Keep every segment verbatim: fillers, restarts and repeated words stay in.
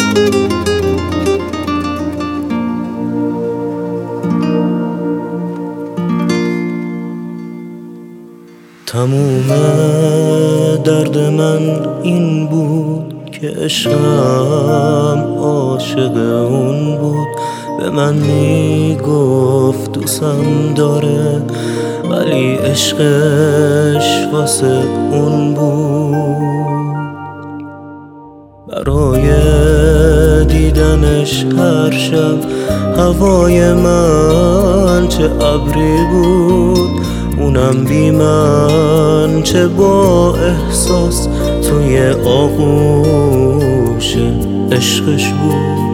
تموم درد من این بود که عشقم عاشق اون بود. به من میگفت دوستم داره ولی عشقش واسه اون بود. برای دیدنش هر شب هوای من چه ابری بود، اونم بی من چه با احساس توی آغوش عشقش بود.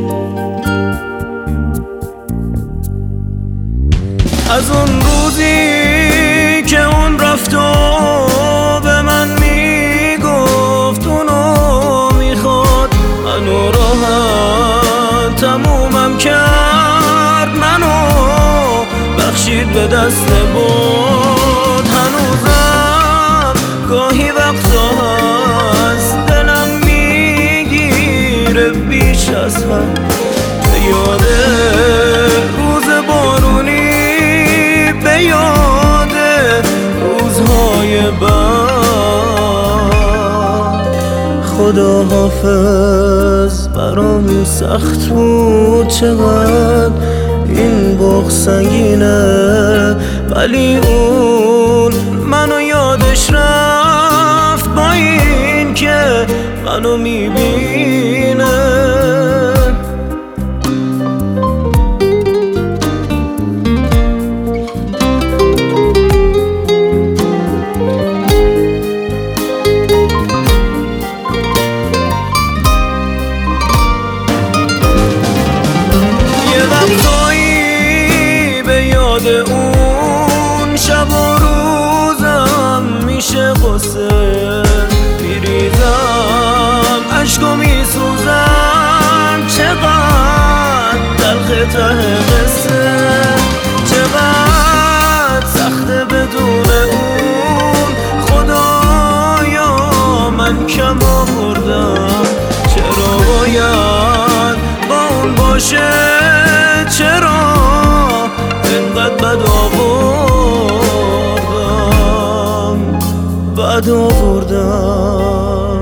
از اون روزی که اون رفت و به من میگفت اونو میخواد، منو راحت تمومم کرد، منو بخشید به دست بود. هنوزم گاهی وقتا هست دلم میگیره بیش از هم، به یاد روز بارونی، به یاد روزهای بعد. خدا حافظ برام سخت بود چقدر این بغض سنگینه، ولی اون منو یادش رفت با این که منو میبینه. اون شب و روزم میشه قصه میریزم، عشقو میسوزم، چقدر تلخ ته قصه، چقدر سخته بدون اون. خدایا من کم آوردم، چرا باید با اون باشه، چرا اینقدر بد آوردم، بد آوردم.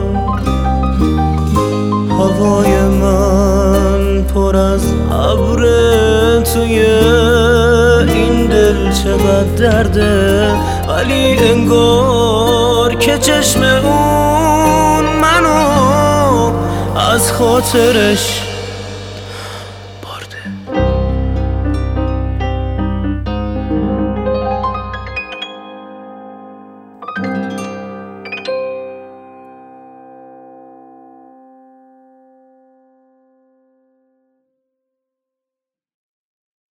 هوای من پر از ابر، توی این دل چقدر درده، ولی انگار که چشم اون منو از خاطرش